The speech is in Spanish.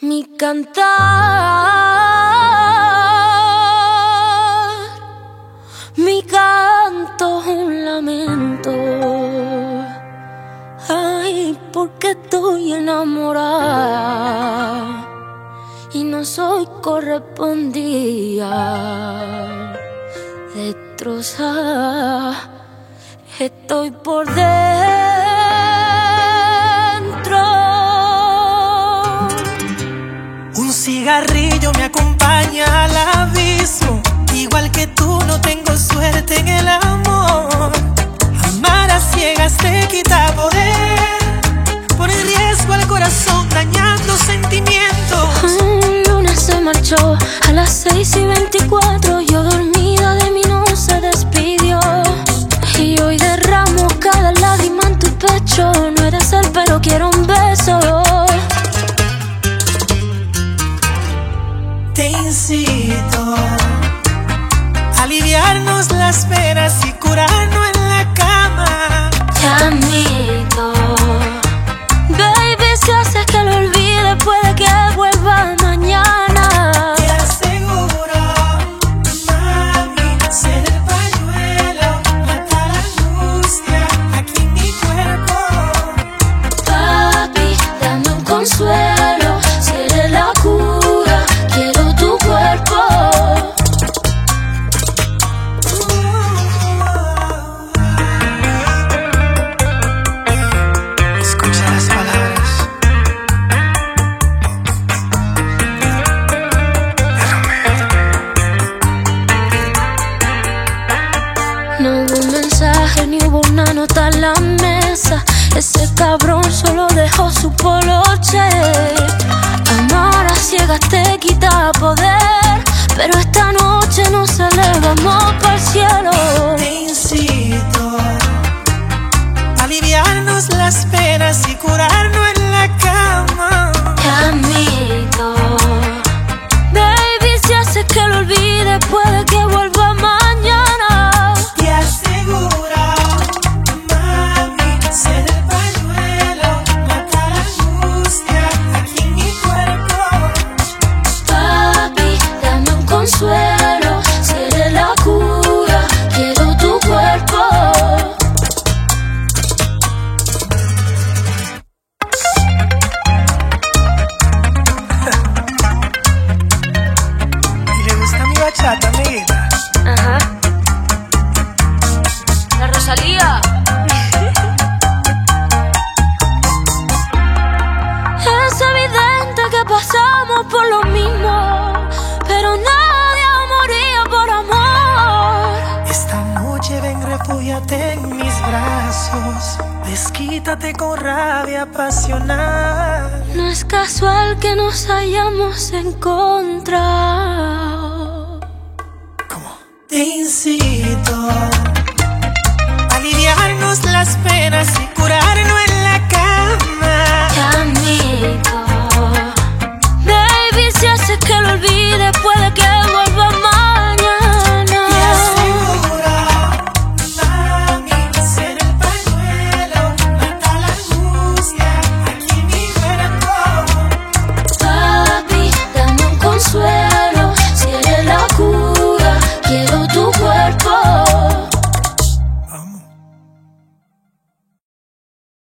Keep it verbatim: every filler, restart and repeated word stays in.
Mi cantar, mi canto es un lamento. Ay, porque estoy enamorada y no soy correspondida. Destrozada estoy por dentro. Un cigarrillo me acompaña al abismo. Igual que tú no tengo suerte en el amor. Amar a ciegas te quita poder. Pone en riesgo al corazón dañando sentimientos. El lunes se marchó a las seis y veinticuatro. Yo dormida de mí no se despidió. Y hoy derramo cada lágrima en tu pecho. No eres él pero quiero un beso. Te incito a aliviarnos las penas y curarnos en la cama. Te admito, baby, si haces que lo olvide puede que vuelva mañana. Te aseguro, mami, ser el pañuelo, mata la angustia aquí en mi cuerpo. Papi, dame un consuelo, seré la cura, quiero tu cuerpo. Escucha las palabras de Romeo. No hubo un mensaje ni hubo una nota en la mesa. Ese cabrón solo dejó su poloche. Amar a ciegas te quita poder, pero esta noche nos elevamos para el cielo. Te incito a aliviarnos las penas y curarnos en la cama. Te admito, baby, si haces que lo olvide puede que vuelva mañana. Te aseguro, mami, ser el pañuelo, mata la angustia aquí en mi cuerpo. Papi, dame un consuelo, seré la cura, quiero tu cuerpo. ¿Y le gusta mi bachata, amiguita? Ajá. La Rosalía. Es evidente que pasamos por lo mismo, pero nadie moría por amor. Esta noche ven, refúgiate en mis brazos. Desquítate con rabia pasional. No es casual que nos hayamos encontrado. ¿Cómo? Te incito a aliviarnos las penas y curarnos en